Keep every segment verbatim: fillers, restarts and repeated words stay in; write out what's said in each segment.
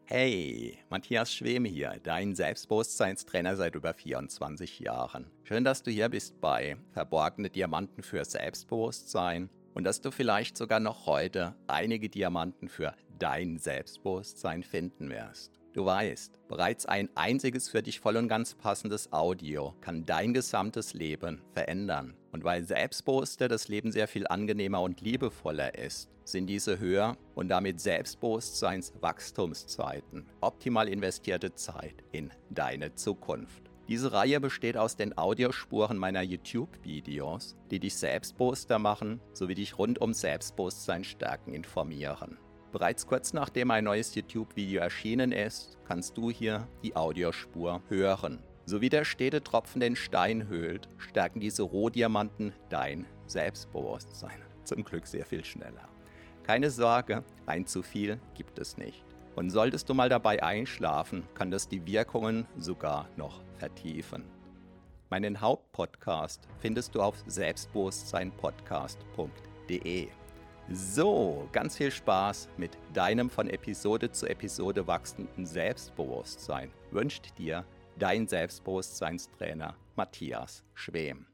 Hey, Matthias Schwem hier, dein Selbstbewusstseinstrainer seit über vierundzwanzig Jahren. Schön, dass du hier bist bei Verborgene Diamanten für Selbstbewusstsein und dass du vielleicht sogar noch heute einige Diamanten für dein Selbstbewusstsein finden wirst. Du weißt, bereits ein einziges für dich voll und ganz passendes Audio kann dein gesamtes Leben verändern. Und weil Selbstbewusster das Leben sehr viel angenehmer und liebevoller ist, sind diese Höher- und damit Selbstbewusstseinswachstumszeiten optimal investierte Zeit in deine Zukunft. Diese Reihe besteht aus den Audiospuren meiner YouTube-Videos, die dich selbstbewusster machen, sowie dich rund um Selbstbewusstsein stärken informieren. Bereits kurz nachdem ein neues YouTube-Video erschienen ist, kannst du hier die Audiospur hören. So wie der stete Tropfen den Stein höhlt, stärken diese Rohdiamanten dein Selbstbewusstsein. Zum Glück sehr viel schneller. Keine Sorge, ein zu viel gibt es nicht. Und solltest du mal dabei einschlafen, kann das die Wirkungen sogar noch vertiefen. Meinen Hauptpodcast findest du auf selbstbewusstsein podcast punkt de. So, ganz viel Spaß mit deinem von Episode zu Episode wachsenden Selbstbewusstsein wünscht dir dein Selbstbewusstseinstrainer Matthias Schwem.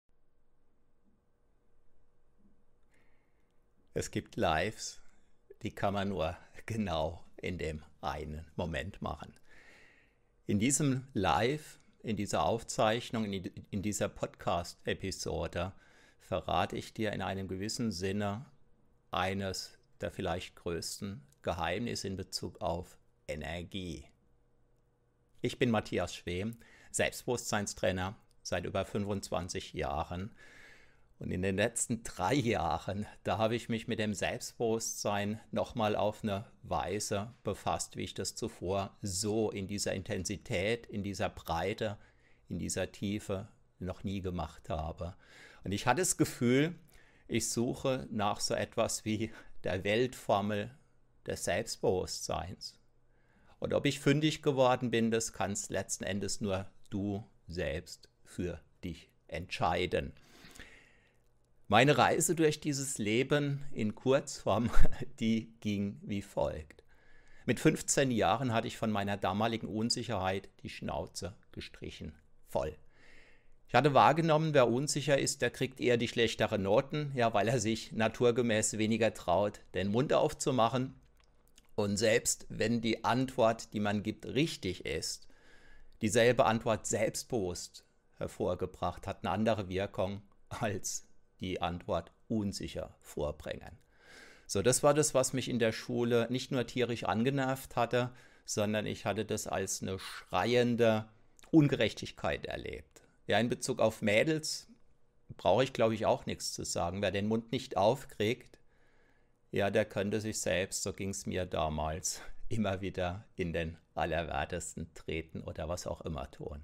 Es gibt Lives, die kann man nur genau in dem einen Moment machen. In diesem Live, in dieser Aufzeichnung, in dieser Podcast-Episode verrate ich dir in einem gewissen Sinne eines der vielleicht größten Geheimnisse in Bezug auf Energie. Ich bin Matthias Schwem, Selbstbewusstseinstrainer seit über fünfundzwanzig Jahren. Und in den letzten drei Jahren, da habe ich mich mit dem Selbstbewusstsein nochmal auf eine Weise befasst, wie ich das zuvor so in dieser Intensität, in dieser Breite, in dieser Tiefe noch nie gemacht habe. Und ich hatte das Gefühl, ich suche nach so etwas wie der Weltformel des Selbstbewusstseins. Und ob ich fündig geworden bin, das kannst letzten Endes nur du selbst für dich entscheiden. Meine Reise durch dieses Leben in Kurzform, die ging wie folgt. Mit fünfzehn Jahren hatte ich von meiner damaligen Unsicherheit die Schnauze gestrichen voll. Ich hatte wahrgenommen, wer unsicher ist, der kriegt eher die schlechteren Noten, ja, weil er sich naturgemäß weniger traut, den Mund aufzumachen. Und selbst wenn die Antwort, die man gibt, richtig ist, dieselbe Antwort selbstbewusst hervorgebracht hat, eine andere Wirkung als die Antwort unsicher vorbringen. So, das war das, was mich in der Schule nicht nur tierisch angenervt hatte, sondern ich hatte das als eine schreiende Ungerechtigkeit erlebt. Ja, in Bezug auf Mädels brauche ich, glaube ich, auch nichts zu sagen. Wer den Mund nicht aufkriegt, ja, der könnte sich selbst, so ging es mir damals, immer wieder in den Allerwertesten treten oder was auch immer tun.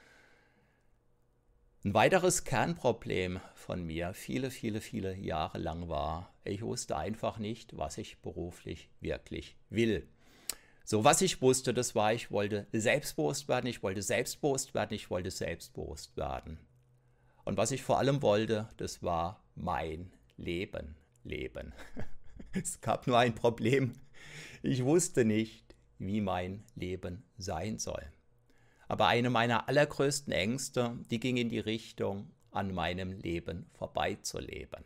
Ein weiteres Kernproblem von mir, viele, viele, viele Jahre lang war, ich wusste einfach nicht, was ich beruflich wirklich will. So, was ich wusste, das war, ich wollte selbstbewusst werden, ich wollte selbstbewusst werden, ich wollte selbstbewusst werden. Und was ich vor allem wollte, das war mein Leben leben. Es gab nur ein Problem. Ich wusste nicht, wie mein Leben sein soll. Aber eine meiner allergrößten Ängste, die ging in die Richtung, an meinem Leben vorbeizuleben.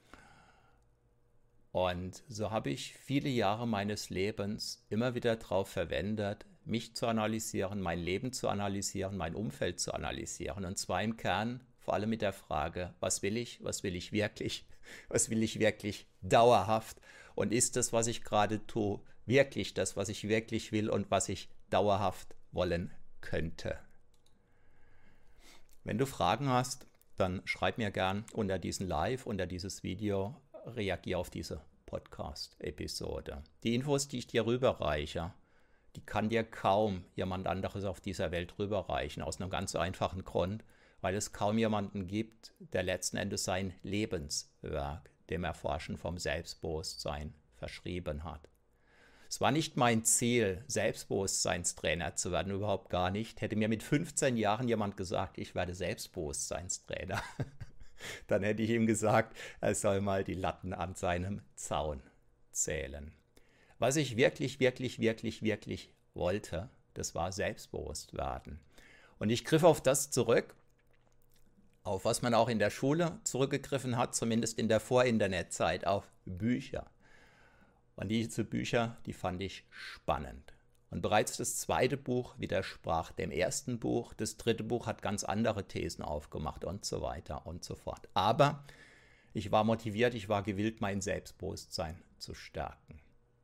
Und so habe ich viele Jahre meines Lebens immer wieder darauf verwendet, mich zu analysieren, mein Leben zu analysieren, mein Umfeld zu analysieren. Und zwar im Kern vor allem mit der Frage, was will ich, was will ich wirklich, was will ich wirklich dauerhaft? Und ist das, was ich gerade tue, wirklich das, was ich wirklich will und was ich dauerhaft wollen könnte? Wenn du Fragen hast, dann schreib mir gern unter diesen Live, unter dieses Video, reagiere auf diese Podcast-Episode. Die Infos, die ich dir rüberreiche, die kann dir kaum jemand anderes auf dieser Welt rüberreichen, aus einem ganz einfachen Grund, weil es kaum jemanden gibt, der letzten Endes sein Lebenswerk dem Erforschen vom Selbstbewusstsein verschrieben hat. Es war nicht mein Ziel, Selbstbewusstseinstrainer zu werden, überhaupt gar nicht. Hätte mir mit fünfzehn Jahren jemand gesagt, ich werde Selbstbewusstseinstrainer, dann hätte ich ihm gesagt, er soll mal die Latten an seinem Zaun zählen. Was ich wirklich, wirklich, wirklich, wirklich wollte, das war selbstbewusst werden. Und ich griff auf das zurück, auf was man auch in der Schule zurückgegriffen hat, zumindest in der Vor-Internet-Zeit, auf Bücher. Und diese Bücher, die fand ich spannend. Und bereits das zweite Buch widersprach dem ersten Buch, das dritte Buch hat ganz andere Thesen aufgemacht und so weiter und so fort. Aber ich war motiviert, ich war gewillt, mein Selbstbewusstsein zu stärken.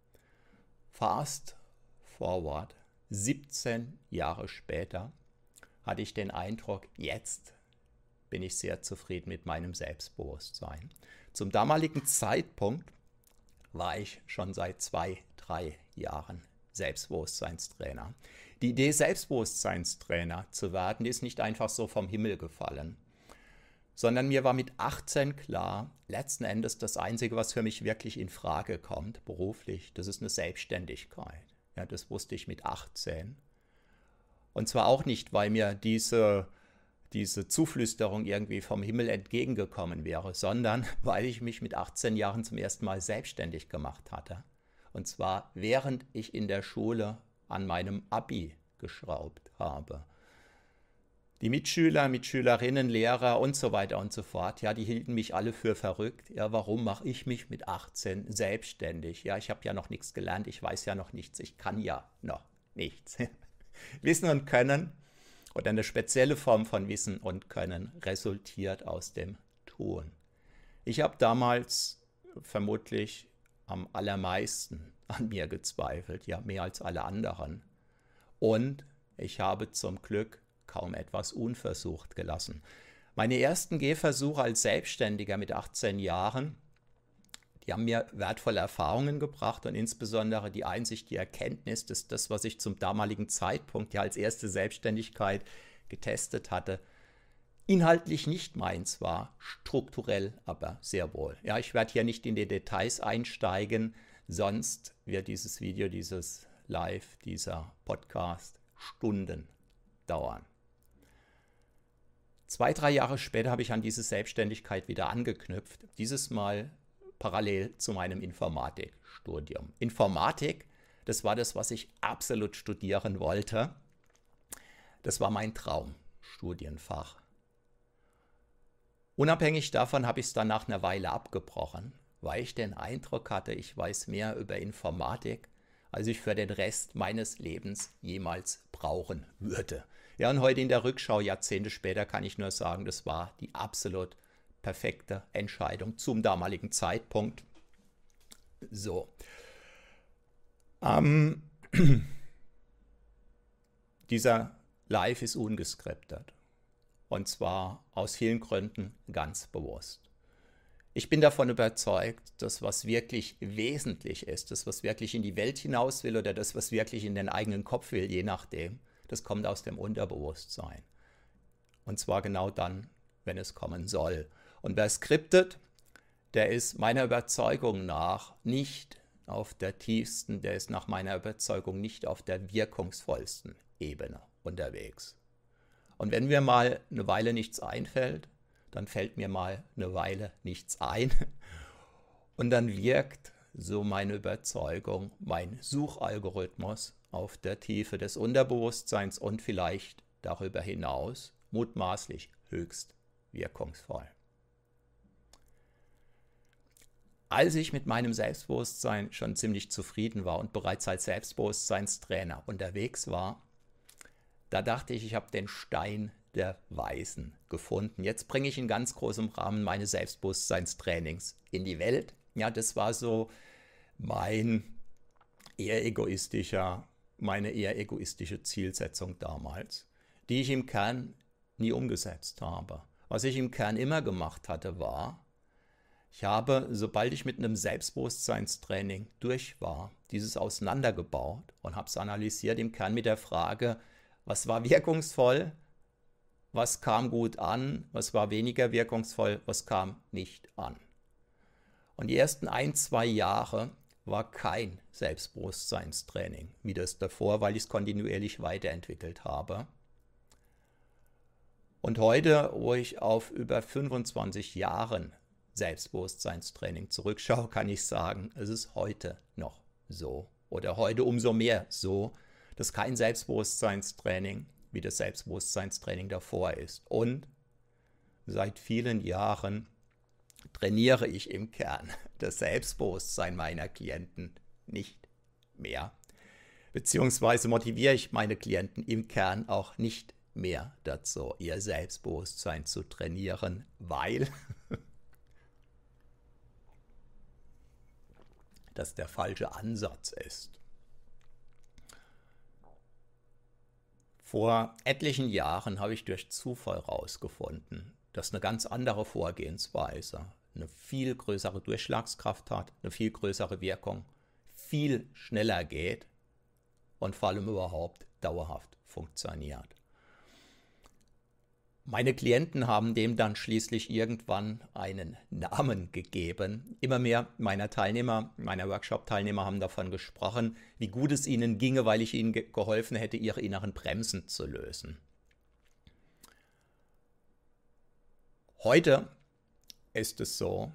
Fast forward, siebzehn Jahre später, hatte ich den Eindruck, jetzt bin ich sehr zufrieden mit meinem Selbstbewusstsein. Zum damaligen Zeitpunkt war ich schon seit zwei, drei Jahren Selbstbewusstseinstrainer. Die Idee, Selbstbewusstseinstrainer zu werden, die ist nicht einfach so vom Himmel gefallen, sondern mir war mit achtzehn klar, letzten Endes das Einzige, was für mich wirklich in Frage kommt, beruflich, das ist eine Selbstständigkeit. Ja, das wusste ich mit achtzehn. Und zwar auch nicht, weil mir diese, diese Zuflüsterung irgendwie vom Himmel entgegengekommen wäre, sondern weil ich mich mit achtzehn Jahren zum ersten Mal selbstständig gemacht hatte. Und zwar während ich in der Schule an meinem Abi geschraubt habe. Die Mitschüler, Mitschülerinnen, Lehrer und so weiter und so fort, ja, die hielten mich alle für verrückt. Ja, warum mache ich mich mit achtzehn selbstständig? Ja, ich habe ja noch nichts gelernt, ich weiß ja noch nichts, ich kann ja noch nichts. Wissen und Können oder eine spezielle Form von Wissen und Können resultiert aus dem Tun. Ich habe damals vermutlich am allermeisten an mir gezweifelt, ja, mehr als alle anderen. Und ich habe zum Glück kaum etwas unversucht gelassen. Meine ersten Gehversuche als Selbstständiger mit achtzehn Jahren, die haben mir wertvolle Erfahrungen gebracht und insbesondere die Einsicht, die Erkenntnis, dass das, was ich zum damaligen Zeitpunkt ja als erste Selbstständigkeit getestet hatte, inhaltlich nicht meins war, strukturell aber sehr wohl. Ja, ich werde hier nicht in die Details einsteigen, sonst wird dieses Video, dieses Live, dieser Podcast Stunden dauern. Zwei, drei Jahre später habe ich an diese Selbstständigkeit wieder angeknüpft, dieses Mal parallel zu meinem Informatikstudium. Informatik, das war das, was ich absolut studieren wollte. Das war mein Traumstudienfach. Unabhängig davon habe ich es dann nach einer Weile abgebrochen, weil ich den Eindruck hatte, ich weiß mehr über Informatik, als ich für den Rest meines Lebens jemals brauchen würde. Ja, und heute in der Rückschau, Jahrzehnte später, kann ich nur sagen, das war die absolut perfekte Entscheidung zum damaligen Zeitpunkt. So. Ähm, dieser Live ist ungeskriptet. Und zwar aus vielen Gründen ganz bewusst. Ich bin davon überzeugt, dass was wirklich wesentlich ist, das was wirklich in die Welt hinaus will oder das was wirklich in den eigenen Kopf will, je nachdem, das kommt aus dem Unterbewusstsein. Und zwar genau dann, wenn es kommen soll. Und wer skriptet, der ist meiner Überzeugung nach nicht auf der tiefsten, der ist nach meiner Überzeugung nicht auf der wirkungsvollsten Ebene unterwegs. Und wenn mir mal eine Weile nichts einfällt, dann fällt mir mal eine Weile nichts ein. Und dann wirkt, so meine Überzeugung, mein Suchalgorithmus auf der Tiefe des Unterbewusstseins und vielleicht darüber hinaus mutmaßlich höchst wirkungsvoll. Als ich mit meinem Selbstbewusstsein schon ziemlich zufrieden war und bereits als Selbstbewusstseinstrainer unterwegs war, da dachte ich, ich habe den Stein der Weisen gefunden. Jetzt bringe ich in ganz großem Rahmen meine Selbstbewusstseinstrainings in die Welt. Ja, das war so mein eher egoistischer, meine eher egoistische Zielsetzung damals, die ich im Kern nie umgesetzt habe. Was ich im Kern immer gemacht hatte, war, ich habe, sobald ich mit einem Selbstbewusstseinstraining durch war, dieses auseinandergebaut und habe es analysiert im Kern mit der Frage, was war wirkungsvoll, was kam gut an, was war weniger wirkungsvoll, was kam nicht an. Und die ersten ein, zwei Jahre war kein Selbstbewusstseinstraining wie das davor, weil ich es kontinuierlich weiterentwickelt habe. Und heute, wo ich auf über fünfundzwanzig Jahren Selbstbewusstseinstraining zurückschaue, kann ich sagen, es ist heute noch so oder heute umso mehr so, dass kein Selbstbewusstseinstraining wie das Selbstbewusstseinstraining davor ist. Und seit vielen Jahren trainiere ich im Kern das Selbstbewusstsein meiner Klienten nicht mehr. Beziehungsweise motiviere ich meine Klienten im Kern auch nicht mehr dazu, ihr Selbstbewusstsein zu trainieren, weil das der falsche Ansatz ist. Vor etlichen Jahren habe ich durch Zufall herausgefunden, dass eine ganz andere Vorgehensweise eine viel größere Durchschlagskraft hat, eine viel größere Wirkung, viel schneller geht und vor allem überhaupt dauerhaft funktioniert. Meine Klienten haben dem dann schließlich irgendwann einen Namen gegeben. Immer mehr meiner Teilnehmer, meiner Workshop-Teilnehmer haben davon gesprochen, wie gut es ihnen ginge, weil ich ihnen ge- geholfen hätte, ihre inneren Bremsen zu lösen. Heute ist es so,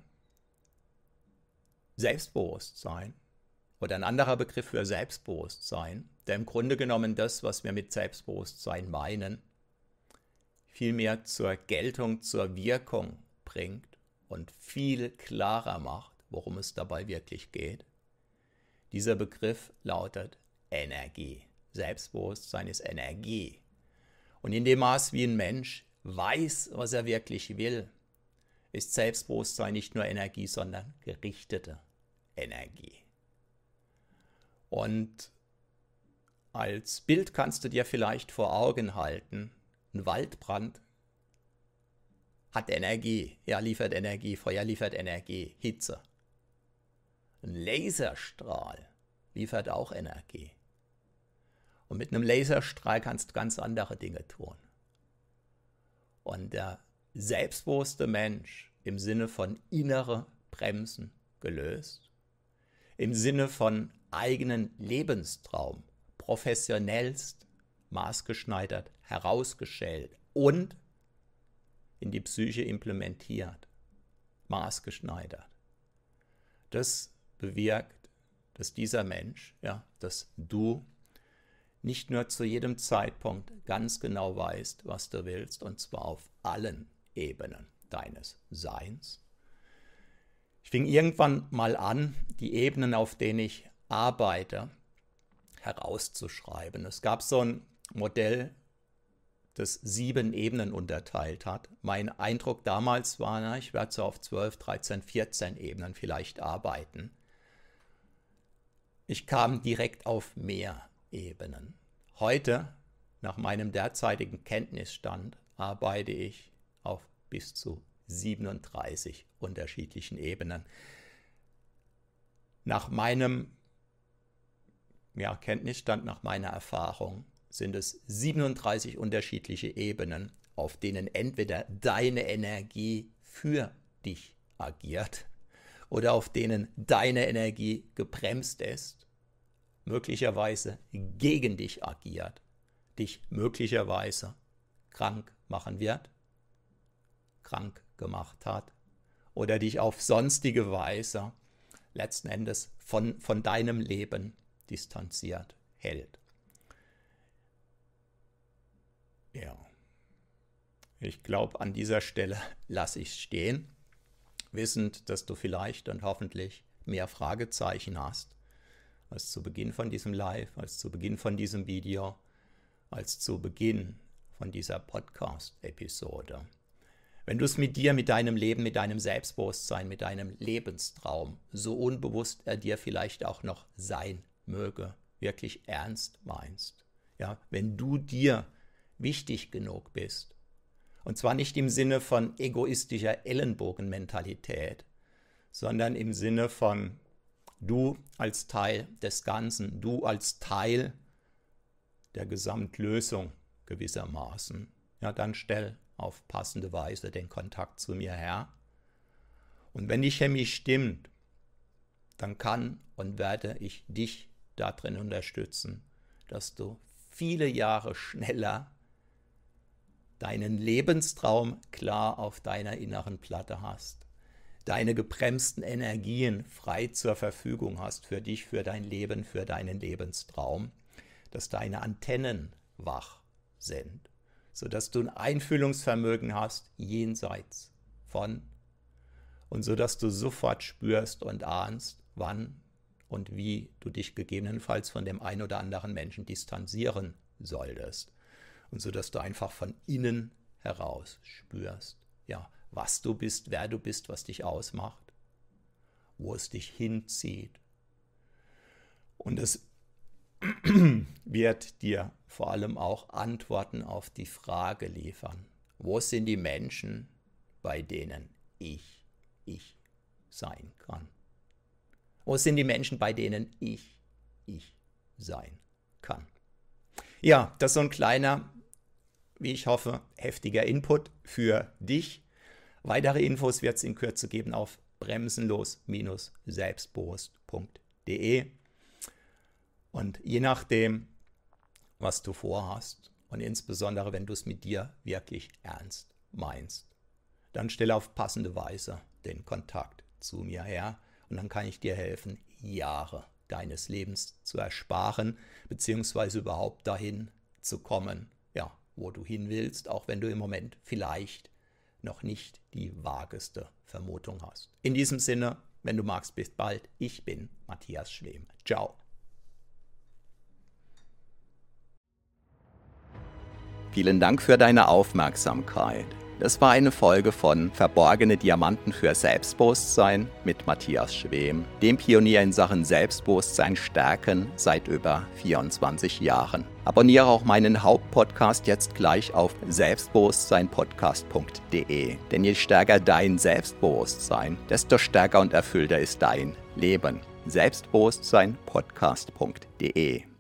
Selbstbewusstsein oder ein anderer Begriff für Selbstbewusstsein, der im Grunde genommen das, was wir mit Selbstbewusstsein meinen, viel mehr zur Geltung, zur Wirkung bringt und viel klarer macht, worum es dabei wirklich geht. Dieser Begriff lautet Energie. Selbstbewusstsein ist Energie. Und in dem Maß, wie ein Mensch weiß, was er wirklich will, ist Selbstbewusstsein nicht nur Energie, sondern gerichtete Energie. Und als Bild kannst du dir vielleicht vor Augen halten, ein Waldbrand hat Energie, ja, liefert Energie, Feuer liefert Energie, Hitze. Ein Laserstrahl liefert auch Energie. Und mit einem Laserstrahl kannst du ganz andere Dinge tun. Und der selbstbewusste Mensch im Sinne von innere Bremsen gelöst, im Sinne von eigenen Lebenstraum, professionellst, maßgeschneidert, herausgeschält und in die Psyche implementiert, maßgeschneidert. Das bewirkt, dass dieser Mensch, ja, dass du nicht nur zu jedem Zeitpunkt ganz genau weißt, was du willst, und zwar auf allen Ebenen deines Seins. Ich fing irgendwann mal an, die Ebenen, auf denen ich arbeite, herauszuschreiben. Es gab so ein Modell, das sieben Ebenen unterteilt hat. Mein Eindruck damals war, na, ich werde so auf zwölf, dreizehn, vierzehn Ebenen vielleicht arbeiten. Ich kam direkt auf mehr Ebenen. Heute, nach meinem derzeitigen Kenntnisstand, arbeite ich auf bis zu siebenunddreißig unterschiedlichen Ebenen. Nach meinem ja, Kenntnisstand, nach meiner Erfahrung, sind es siebenunddreißig unterschiedliche Ebenen, auf denen entweder deine Energie für dich agiert oder auf denen deine Energie gebremst ist, möglicherweise gegen dich agiert, dich möglicherweise krank machen wird, krank gemacht hat oder dich auf sonstige Weise letzten Endes von, von deinem Leben distanziert hält. Ja, ich glaube, an dieser Stelle lasse ich es stehen, wissend, dass du vielleicht und hoffentlich mehr Fragezeichen hast, als zu Beginn von diesem Live, als zu Beginn von diesem Video, als zu Beginn von dieser Podcast-Episode. Wenn du es mit dir, mit deinem Leben, mit deinem Selbstbewusstsein, mit deinem Lebenstraum, so unbewusst er dir vielleicht auch noch sein möge, wirklich ernst meinst, ja, wenn du dir wichtig genug bist, und zwar nicht im Sinne von egoistischer Ellenbogenmentalität, sondern im Sinne von du als Teil des Ganzen, du als Teil der Gesamtlösung gewissermaßen, ja, dann stell auf passende Weise den Kontakt zu mir her. Und wenn die Chemie stimmt, dann kann und werde ich dich darin unterstützen, dass du viele Jahre schneller deinen Lebenstraum klar auf deiner inneren Platte hast, deine gebremsten Energien frei zur Verfügung hast für dich, für dein Leben, für deinen Lebenstraum, dass deine Antennen wach sind, sodass du ein Einfühlungsvermögen hast jenseits von und sodass du sofort spürst und ahnst, wann und wie du dich gegebenenfalls von dem einen oder anderen Menschen distanzieren solltest und sodass du einfach von innen heraus spürst, ja, was du bist, wer du bist, was dich ausmacht, wo es dich hinzieht. Und es wird dir vor allem auch Antworten auf die Frage liefern, wo sind die Menschen, bei denen ich, ich sein kann? Wo sind die Menschen, bei denen ich, ich sein kann? Ja, das ist so ein kleiner, wie ich hoffe, heftiger Input für dich. Weitere Infos wird es in Kürze geben auf bremsenlos selbstbewusst punkt de. Und je nachdem, was du vorhast und insbesondere, wenn du es mit dir wirklich ernst meinst, dann stelle auf passende Weise den Kontakt zu mir her und dann kann ich dir helfen, Jahre deines Lebens zu ersparen, beziehungsweise überhaupt dahin zu kommen, ja, wo du hin willst, auch wenn du im Moment vielleicht noch nicht die vageste Vermutung hast. In diesem Sinne, wenn du magst, bis bald. Ich bin Matthias Schwem. Ciao. Vielen Dank für deine Aufmerksamkeit. Das war eine Folge von Verborgene Diamanten für Selbstbewusstsein mit Matthias Schwem, dem Pionier in Sachen Selbstbewusstsein stärken seit über vierundzwanzig Jahren. Abonniere auch meinen Hauptpodcast jetzt gleich auf selbstbewusstsein podcast punkt de. Denn je stärker dein Selbstbewusstsein, desto stärker und erfüllter ist dein Leben. selbstbewusstsein podcast punkt de